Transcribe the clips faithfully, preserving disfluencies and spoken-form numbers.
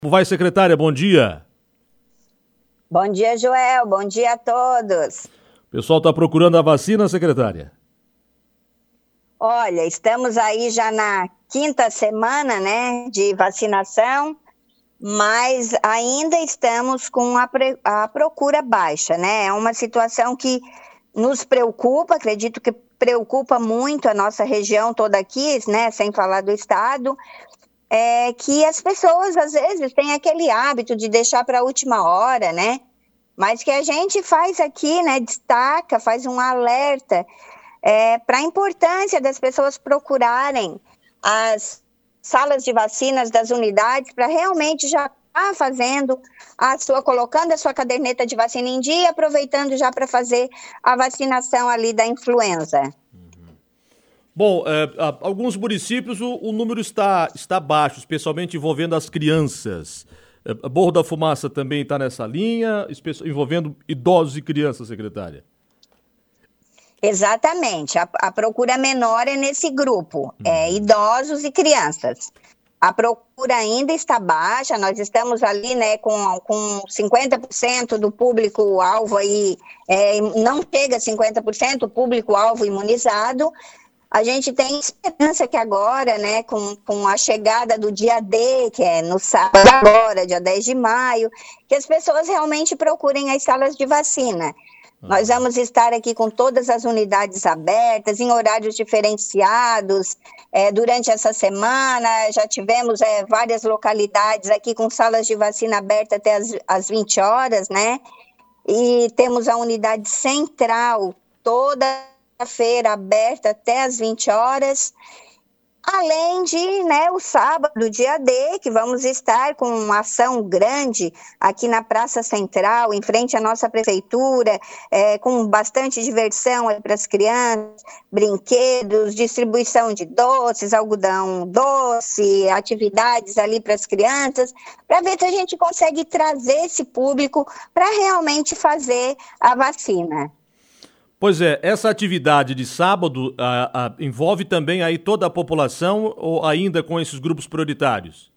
Como vai, secretária? Bom dia. Bom dia, Joel. Bom dia a todos. O pessoal está procurando a vacina, secretária? Olha, estamos aí já na quinta semana, né, de vacinação, mas ainda estamos com a, pre... a procura baixa, né? É uma situação que nos preocupa, acredito que preocupa muito a nossa região toda aqui, né, sem falar do estado. É que as pessoas, às vezes, têm aquele hábito de deixar para a última hora, né? Mas que a gente faz aqui, né? Destaca, faz um alerta é, para a importância das pessoas procurarem as salas de vacinas das unidades para realmente já estar fazendo a sua, colocando a sua caderneta de vacina em dia, aproveitando já para fazer a vacinação ali da influenza. Bom, é, alguns municípios o, o número está, está baixo, especialmente envolvendo as crianças. É, Morro da Fumaça também está nessa linha, envolvendo idosos e crianças, secretária. Exatamente, a, a procura menor é nesse grupo, é idosos e crianças. A procura ainda está baixa, nós estamos ali, né, com, com cinquenta por cento do público-alvo aí, é, não chega a cinquenta por cento o público-alvo imunizado. A gente tem esperança que agora, né, com, com a chegada do dia D, que é no sábado agora, dia dez de maio, que as pessoas realmente procurem as salas de vacina. Ah. Nós vamos estar aqui com todas as unidades abertas, em horários diferenciados, é, durante essa semana. Já tivemos é, várias localidades aqui com salas de vacina abertas até as, as vinte horas, né? E temos a unidade central toda feira aberta até às vinte horas, além de, né, o sábado, dia D, que vamos estar com uma ação grande aqui na Praça Central, em frente à nossa prefeitura, é, com bastante diversão para as crianças, brinquedos, distribuição de doces, algodão doce, atividades ali para as crianças, para ver se a gente consegue trazer esse público para realmente fazer a vacina. Pois é, essa atividade de sábado a, a, envolve também aí toda a população ou ainda com esses grupos prioritários?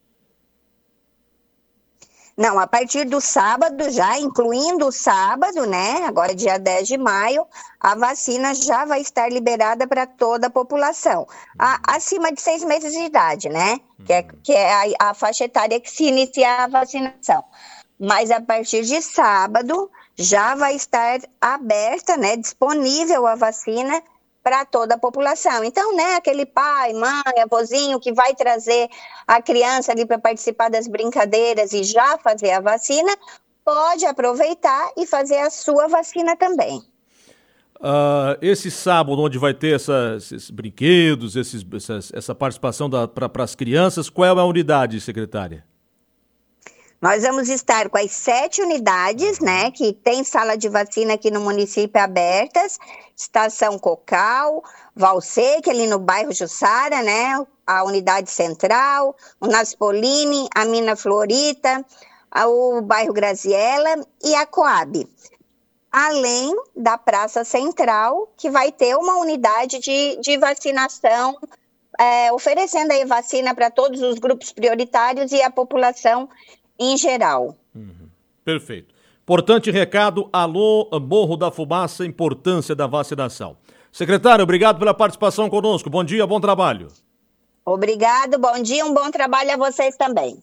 Não, a partir do sábado já, incluindo o sábado, né, agora dia dez de maio, a vacina já vai estar liberada para toda a população, a, acima de seis meses de idade, né, que é, que é a, a faixa etária que se inicia a vacinação. Mas a partir de sábado já vai estar aberta, né, disponível a vacina para toda a população. Então, né, aquele pai, mãe, avôzinho que vai trazer a criança ali para participar das brincadeiras e já fazer a vacina, pode aproveitar e fazer a sua vacina também. Uh, esse sábado, onde vai ter essa, esses brinquedos, esses, essas, essa participação para as crianças, qual é a unidade, secretária? Nós vamos estar com as sete unidades, né, que tem sala de vacina aqui no município abertas, Estação Cocal, Valseque, ali no bairro Jussara, né, a unidade central, o Naspolini, a Mina Florita, o bairro Graziella e a Coab. Além da Praça Central, que vai ter uma unidade de, de vacinação, é, oferecendo aí vacina para todos os grupos prioritários e a população em geral. Uhum. Perfeito. Importante recado, alô, Morro da Fumaça, importância da vacinação. Secretário, obrigado pela participação conosco. Bom dia, bom trabalho. Obrigado, bom dia, um bom trabalho a vocês também.